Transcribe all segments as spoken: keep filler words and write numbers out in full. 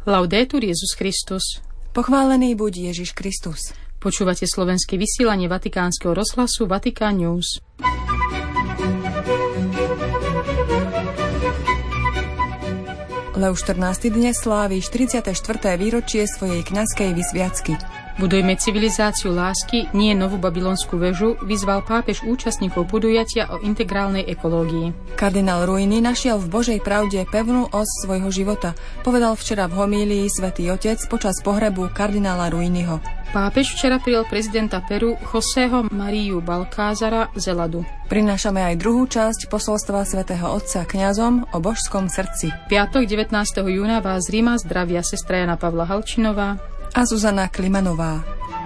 Laudetur Jesus Christus. Pochválený buď Ježiš Kristus. Počúvate slovenské vysielanie Vatikánskeho rozhlasu Vatican News. Leo štrnásty dnes slávi štyridsiate štvrté výročie svojej kňazskej vysviacky. Budujme civilizáciu lásky, nie novú babylonskú väžu, vyzval pápež účastníkov podujatia o integrálnej ekológii. Kardinál Ruini našiel v Božej pravde pevnú os svojho života, povedal včera v homílii Svätý Otec počas pohrebu kardinála Ruiniho. Pápež včera prijal prezidenta Peru Josého Mariu Balcázara Zeladu. Prinášame aj druhú časť posolstva svätého Otca kňazom o božskom srdci. Piatok devätnásteho júna vás z Ríma zdravia sestra Jana Pavla Halčinová a Zuzana Klimanová.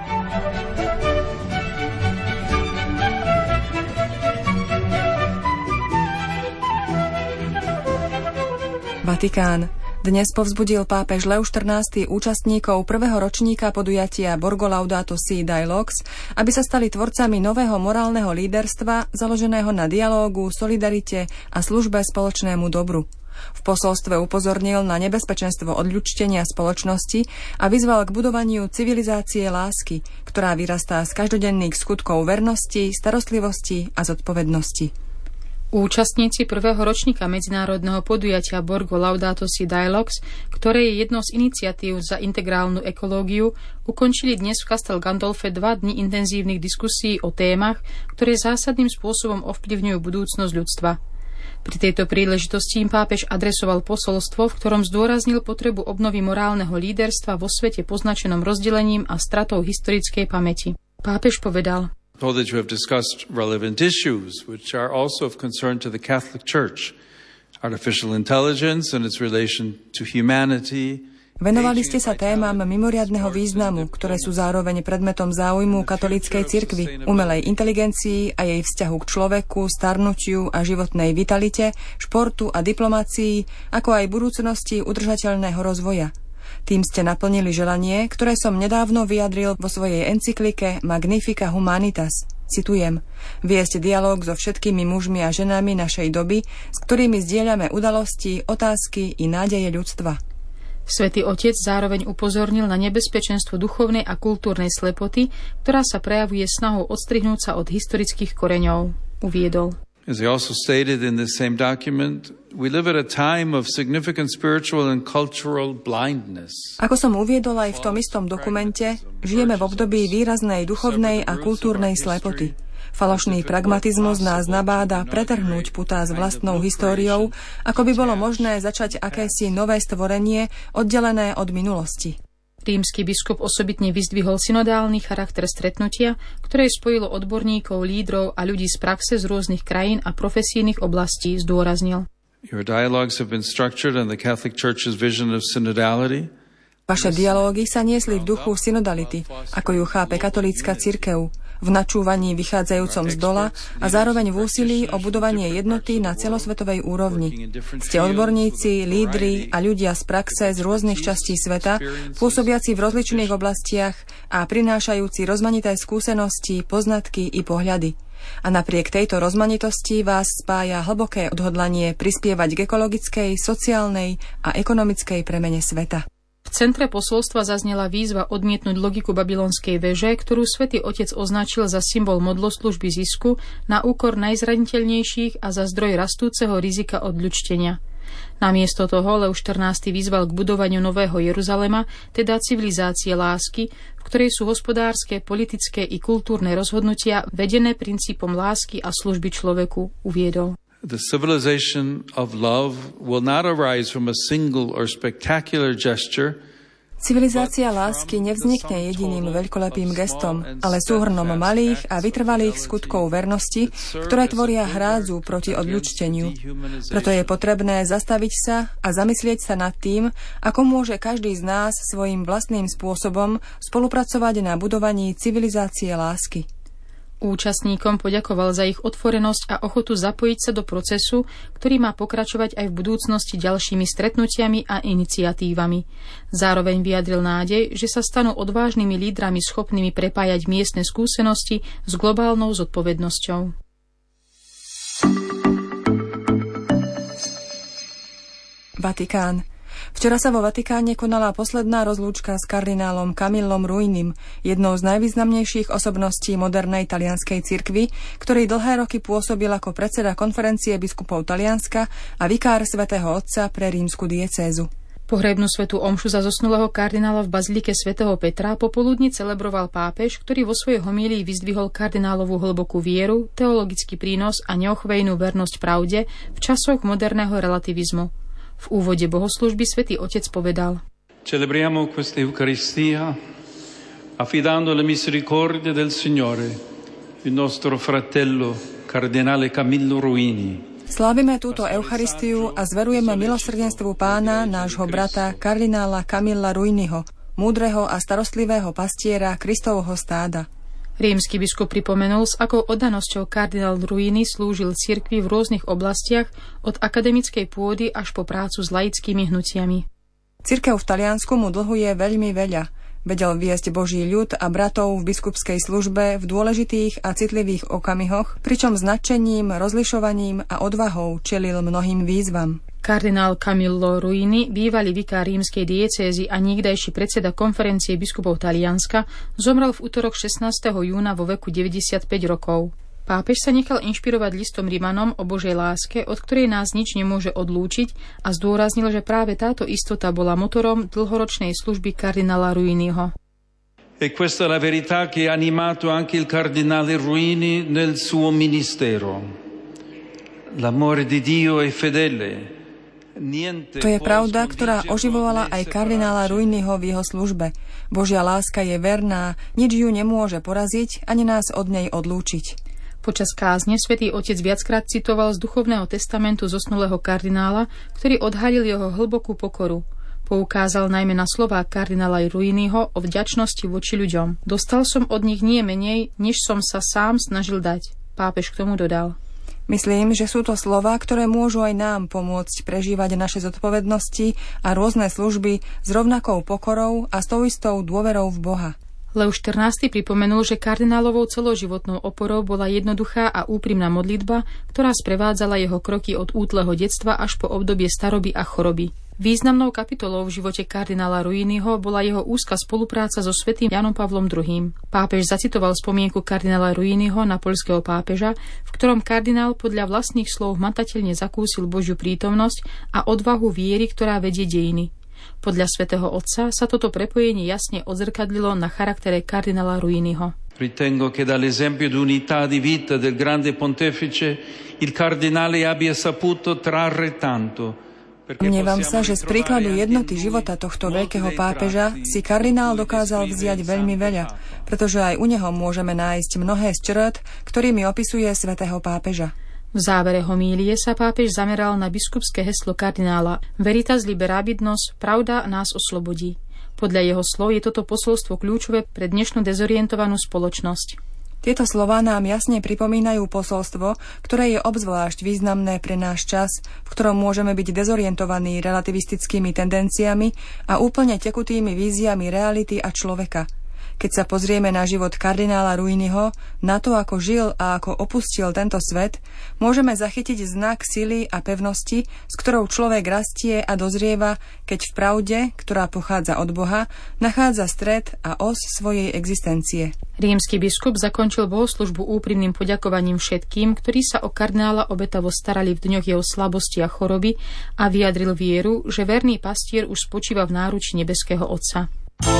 Vatikán. Dnes povzbudil pápež Leo štrnásty účastníkov prvého ročníka podujatia Borgo Laudato Si Dialogues, aby sa stali tvorcami nového morálneho líderstva založeného na dialógu, solidarite a službe spoločnému dobru. V posolstve upozornil na nebezpečenstvo odľudštenia spoločnosti a vyzval k budovaniu civilizácie lásky, ktorá vyrastá z každodenných skutkov vernosti, starostlivosti a zodpovednosti. Účastníci prvého ročníka medzinárodného podujatia Borgo Laudato Si Dialogues, ktoré je jednou z iniciatív za integrálnu ekológiu, ukončili dnes v Castel Gandolfe dva dni intenzívnych diskusí o témach, ktoré zásadným spôsobom ovplyvňujú budúcnosť ľudstva. Pri tejto príležitosti im pápež adresoval posolstvo, v ktorom zdôraznil potrebu obnovy morálneho líderstva vo svete poznačenom rozdelením a stratou historickej pamäti. Pápež povedal: Know that you have discussed relevant issues which are also of concern to the Catholic Church. Artificial intelligence and its relation to humanity. Venovali ste sa témam mimoriadneho významu, ktoré sú zároveň predmetom záujmu katolíckej cirkvi, umelej inteligencii a jej vzťahu k človeku, starnutiu a životnej vitalite, športu a diplomácii, ako aj budúcnosti udržateľného rozvoja. Tým ste naplnili želanie, ktoré som nedávno vyjadril vo svojej encyklike Magnifica Humanitas. Citujem: viesť dialóg so všetkými mužmi a ženami našej doby, s ktorými zdieľame udalosti, otázky i nádeje ľudstva. Svätý Otec zároveň upozornil na nebezpečenstvo duchovnej a kultúrnej slepoty, ktorá sa prejavuje snahou odstrihnúť sa od historických koreňov. Uviedol: As he also stated in the same document, we live at a time of significant spiritual and cultural blindness. Ako som uviedol aj v tom istom dokumente, žijeme v období výraznej duchovnej a kultúrnej slepoty. Falošný pragmatizmus nás nabáda pretrhnúť putá s vlastnou históriou, ako by bolo možné začať akési nové stvorenie oddelené od minulosti. Rímsky biskup osobitne vyzdvihol synodálny charakter stretnutia, ktoré spojilo odborníkov, lídrov a ľudí z praxe z rôznych krajín a profesijných oblastí, zdôraznil. Your dialogues have been structured on the Catholic Church's vision of synodality. Vaše dialógy sa niesli v duchu synodality, ako ju chápe katolícka cirkev, v načúvaní vychádzajúcom z dola a zároveň v úsilí o budovanie jednoty na celosvetovej úrovni. Ste odborníci, lídri a ľudia z praxe z rôznych častí sveta, pôsobiaci v rozličných oblastiach a prinášajúci rozmanité skúsenosti, poznatky i pohľady. A napriek tejto rozmanitosti vás spája hlboké odhodlanie prispievať k ekologickej, sociálnej a ekonomickej premene sveta. V centre posolstva zaznela výzva odmietnúť logiku babylonskej veže, ktorú Svätý Otec označil za symbol modloslužby zisku na úkor najzraniteľnejších a za zdroj rastúceho rizika odľudštenia. Namiesto toho Leo štrnásty vyzval k budovaniu nového Jeruzalema, teda civilizácie lásky, v ktorej sú hospodárske, politické i kultúrne rozhodnutia vedené princípom lásky a služby človeku, uviedol. The civilization of love will not arise from a single or spectacular gesture. Civilizácia lásky nevznikne jediným veľkolepým gestom, ale súhrnom malých a vytrvalých skutkov vernosti, ktoré tvoria hrádzu proti odľudšteniu. Preto je potrebné zastaviť sa a zamyslieť sa nad tým, ako môže každý z nás svojím vlastným spôsobom spolupracovať na budovaní civilizácie lásky. Účastníkom poďakoval za ich otvorenosť a ochotu zapojiť sa do procesu, ktorý má pokračovať aj v budúcnosti ďalšími stretnutiami a iniciatívami. Zároveň vyjadril nádej, že sa stanú odvážnymi lídrami schopnými prepájať miestne skúsenosti s globálnou zodpovednosťou. Vatikán. Včera sa vo Vatikáne konala posledná rozlúčka s kardinálom Camillom Ruinim, jednou z najvýznamnejších osobností modernej talianskej cirkvi, ktorý dlhé roky pôsobil ako predseda konferencie biskupov Talianska a vikár svätého Otca pre rímsku diecézu. Pohrebnú svätú omšu za zosnulého kardinála v bazilike svätého Petra popoludní celebroval pápež, ktorý vo svojej homílii vyzdvihol kardinálovú hlbokú vieru, teologický prínos a neochvejnú vernosť pravde v časoch moderného relativizmu. V úvode bohoslúžby svätý Otec povedal: Celebriamo questa Eucaristia affidando le misericordie del Signore il nostro fratello cardinale Camillo Ruini. Slávime túto Eucharistiu a zverujeme milosrdenstvu Pána nášho brata kardinála Camilla Ruiniho, múdreho a starostlivého pastiera Kristovho stáda. Rímsky biskup pripomenul, s akou oddanosťou kardinál Ruini slúžil cirkvi v rôznych oblastiach, od akademickej pôdy až po prácu s laickými hnutiami. Cirkev v Taliansku mu dlhuje veľmi veľa. Vedel viesť Boží ľud a bratov v biskupskej službe v dôležitých a citlivých okamihoch, pričom značením, rozlišovaním a odvahou čelil mnohým výzvam. Kardinál Camillo Ruini, bývalý vikár rímskej diecézy a niekdajší predseda konferencie biskupov Talianska, zomrel v utorok šestnásteho júna vo veku deväťdesiatpäť rokov. Pápež sa nechal inšpirovať listom Rimanom o Božej láske, od ktorej nás nič nemôže odlúčiť, a zdôraznil, že práve táto istota bola motorom dlhoročnej služby kardinála Ruiniho. E questa è la verità che ha animato anche il cardinale Ruini nel suo ministero. L'amore di Dio è fedele. To je pravda, ktorá oživovala aj kardinála Ruiniho v jeho službe. Božia láska je verná, nič ju nemôže poraziť, ani nás od nej odlúčiť. Počas kázne svätý Otec viackrát citoval z duchovného testamentu zosnulého kardinála, ktorý odhalil jeho hlbokú pokoru. Poukázal najmä na slová kardinála Ruiniho o vďačnosti voči ľuďom. Dostal som od nich nie menej, než som sa sám snažil dať. Pápež k tomu dodal: Myslím, že sú to slová, ktoré môžu aj nám pomôcť prežívať naše zodpovednosti a rôzne služby s rovnakou pokorou a s tou istou dôverou v Boha. Leo štrnásty pripomenul, že kardinálovou celoživotnou oporou bola jednoduchá a úprimná modlitba, ktorá sprevádzala jeho kroky od útleho detstva až po obdobie staroby a choroby. Významnou kapitolou v živote kardinála Ruiniho bola jeho úzka spolupráca so svätým Jánom Pavlom druhým. Pápež zacitoval spomienku kardinála Ruiniho na poľského pápeža, v ktorom kardinál podľa vlastných slov hmatateľne zakúsil Božiu prítomnosť a odvahu viery, ktorá vedie dejiny. Podľa svätého Otca sa toto prepojenie jasne odzrkadlilo na charaktere kardinála Ruiniho. Ritengo che dall'esempio di unità di vita del grande pontefice il cardinale abbia saputo trarre tanto. Mnievam sa, že z príkladu jednoty života tohto veľkého pápeža si kardinál dokázal vziať veľmi veľa, pretože aj u neho môžeme nájsť mnohé z črt, ktorými opisuje svätého pápeža. V závere homílie sa pápež zameral na biskupské heslo kardinála Veritas liberabit nos, pravda nás oslobodí. Podľa jeho slov je toto posolstvo kľúčové pre dnešnú dezorientovanú spoločnosť. Tieto slová nám jasne pripomínajú posolstvo, ktoré je obzvlášť významné pre náš čas, v ktorom môžeme byť dezorientovaní relativistickými tendenciami a úplne tekutými víziami reality a človeka. Keď sa pozrieme na život kardinála Ruiniho, na to, ako žil a ako opustil tento svet, môžeme zachytiť znak sily a pevnosti, s ktorou človek rastie a dozrieva, keď v pravde, ktorá pochádza od Boha, nachádza stred a os svojej existencie. Rímsky biskup zakončil bohoslužbu úprimným poďakovaním všetkým, ktorí sa o kardinála obetavo starali v dňoch jeho slabosti a choroby, a vyjadril vieru, že verný pastier už spočíva v náruči nebeského Otca.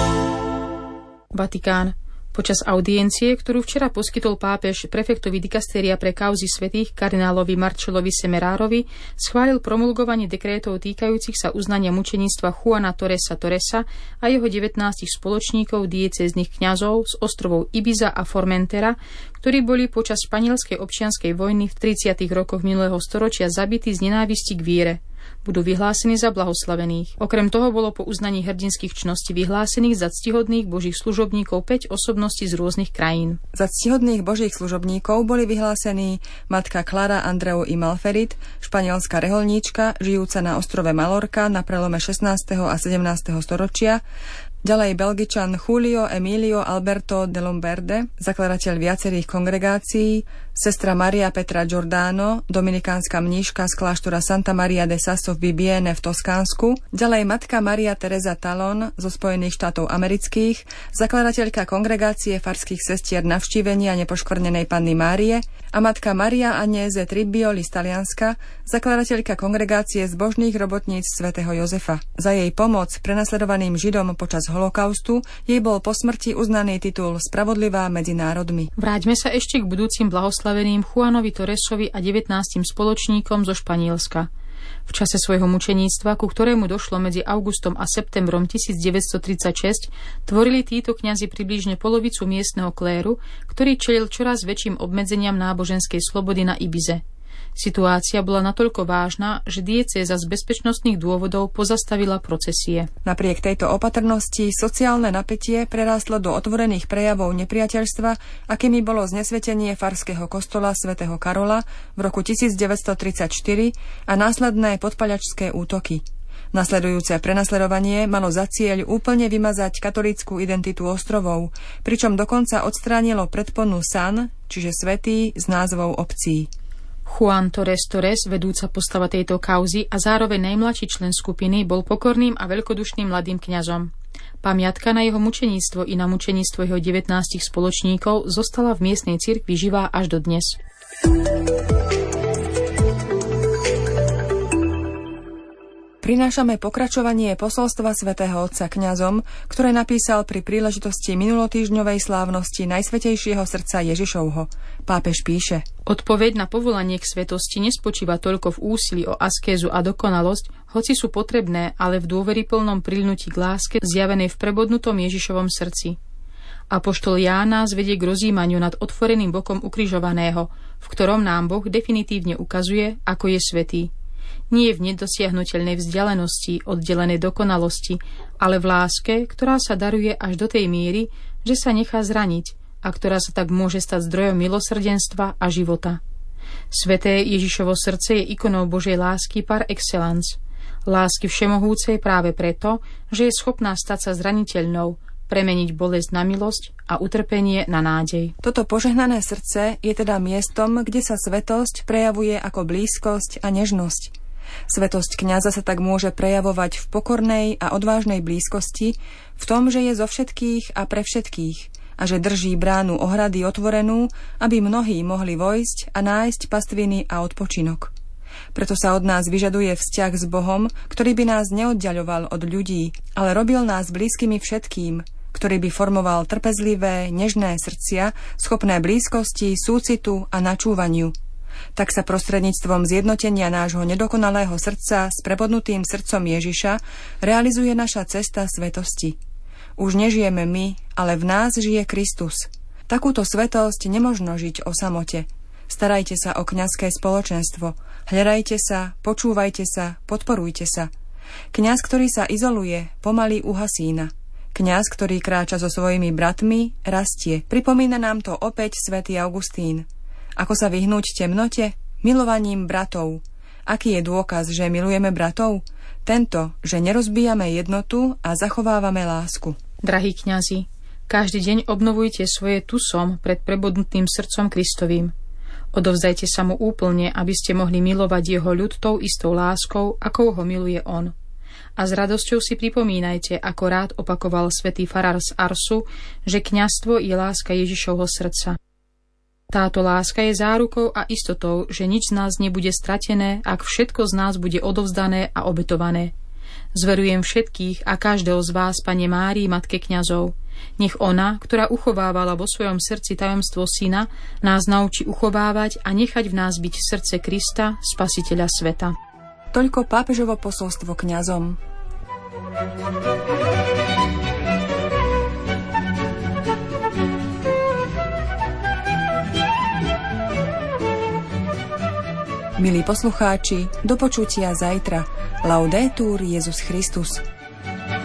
Vatikán. Počas audiencie, ktorú včera poskytol pápež prefektovi dikastéria pre kauzy svätých kardinálovi Marcellovi Semerárovi, schválil promulgovanie dekrétov týkajúcich sa uznania mučeníctva Juana Torresa Torresa a jeho devätnástich spoločníkov diecéznych kňazov z ostrovov Ibiza a Formentera, ktorí boli počas španielskej občianskej vojny v tridsiatych rokoch minulého storočia zabití z nenávisti k viere. Budú vyhlásení za blahoslavených. Okrem toho bolo po uznaní hrdinských čností vyhlásených za ctihodných božích služobníkov päť osobností z rôznych krajín. Za ctihodných božích služobníkov boli vyhlásení matka Clara Andreu i Malferit, španielská reholníčka, žijúca na ostrove Malorka na prelome šestnásteho a sedemnásteho storočia, ďalej Belgičan Julio Emilio Alberto de Lomberde, zakladateľ viacerých kongregácií, Sestra Maria Petra Giordano, dominikánska mníška z kláštora Santa Maria de Sasso v Bibiene v Toskánsku, ďalej matka Maria Teresa Talon zo Spojených štátov amerických, zakladateľka kongregácie farských sestier Navštívenia nepoškvrnenej Panny Márie a matka Maria Agnese Tribbioli z Talianska, zakladateľka kongregácie zbožných robotníc svätého Jozefa. Za jej pomoc prenasledovaným Židom počas holokaustu jej bol po smrti uznaný titul Spravodlivá medzi národmi. Vráťme sa ešte k budúcim blahoslaveným Juanovi Torresovi a devätnástim spoločníkom zo Španielska. V čase svojho mučeníctva, ku ktorému došlo medzi augustom a septembrom tisícdeväťstotridsaťšesť, tvorili títo kňazi približne polovicu miestneho kléru, ktorý čelil čoraz väčším obmedzeniam náboženskej slobody na Ibize. Situácia bola natoľko vážna, že diecéza z bezpečnostných dôvodov pozastavila procesie. Napriek tejto opatrnosti sociálne napätie prerástlo do otvorených prejavov nepriateľstva, akými bolo znesvetenie farského kostola svätého Karola v roku tisícdeväťstotridsaťštyri a následné podpaľačské útoky. Nasledujúce prenasledovanie malo za cieľ úplne vymazať katolícku identitu ostrovov, pričom dokonca odstránilo predponu San, čiže svätý, z názvov obcí. Juan Torres Torres, vedúca postava tejto kauzy a zároveň najmladší člen skupiny, bol pokorným a veľkodušným mladým kňazom. Pamiatka na jeho mučeníctvo i na mučeníctvo jeho devätnástich spoločníkov zostala v miestnej cirkvi živá až do dnes. Prinášame pokračovanie posolstva svätého Otca kňazom, ktoré napísal pri príležitosti minulotýždňovej slávnosti Najsvätejšieho srdca Ježišovho. Pápež píše: Odpoveď na povolanie k svetosti nespočíva toľko v úsilí o askézu a dokonalosť, hoci sú potrebné, ale v dôveryplnom prilnutí k láske zjavenej v prebodnutom Ježišovom srdci. Apoštol Ján nás vedie k rozjímaniu nad otvoreným bokom ukrižovaného, v ktorom nám Boh definitívne ukazuje, ako je svätý. Nie v nedosiahnuteľnej vzdialenosti, oddelenej dokonalosti, ale v láske, ktorá sa daruje až do tej miery, že sa nechá zraniť a ktorá sa tak môže stať zdrojom milosrdenstva a života. Sväté Ježišovo srdce je ikonou Božej lásky par excellence. Lásky všemohúcej práve preto, že je schopná stať sa zraniteľnou, premeniť bolesť na milosť a utrpenie na nádej. Toto požehnané srdce je teda miestom, kde sa svätosť prejavuje ako blízkosť a nežnosť. Svätosť kňaza sa tak môže prejavovať v pokornej a odvážnej blízkosti, v tom, že je zo všetkých a pre všetkých a že drží bránu ohrady otvorenú, aby mnohí mohli vojsť a nájsť pastviny a odpočinok. Preto sa od nás vyžaduje vzťah s Bohom, ktorý by nás neoddaľoval od ľudí, ale robil nás blízkymi všetkým, ktorý by formoval trpezlivé, nežné srdcia, schopné blízkosti, súcitu a načúvaniu. Tak sa prostredníctvom zjednotenia nášho nedokonalého srdca s prebodnutým srdcom Ježiša realizuje naša cesta svetosti. Už nežijeme my, ale v nás žije Kristus. Takúto svetosť nemožno žiť o samote. Starajte sa o kňazské spoločenstvo, hľadajte sa, počúvajte sa, podporujte sa. Kňaz, ktorý sa izoluje, pomaly uhasína. Kňaz, ktorý kráča so svojimi bratmi, rastie. Pripomína nám to opäť svätý Augustín. Ako sa vyhnúť temnote? Milovaním bratov. Aký je dôkaz, že milujeme bratov? Tento, že nerozbíjame jednotu a zachovávame lásku. Drahí kňazi, každý deň obnovujte svoje tusom pred prebodnutým srdcom Kristovým. Odovzdajte sa mu úplne, aby ste mohli milovať jeho ľud tou istou láskou, ako ho miluje on. A s radosťou si pripomínajte, ako rád opakoval svätý farár z Arsu, že kňazstvo je láska Ježišovho srdca. Táto láska je zárukou a istotou, že nič z nás nebude stratené, ak všetko z nás bude odovzdané a obetované. Zverujem všetkých a každého z vás, Pane Márii, Matke kňazov. Nech ona, ktorá uchovávala vo svojom srdci tajomstvo Syna, nás naučí uchovávať a nechať v nás byť srdce Krista, Spasiteľa sveta. Toľko pápežovo posolstvo kňazom. Milí poslucháči, do počutia zajtra. Laudetur Jesus Christus.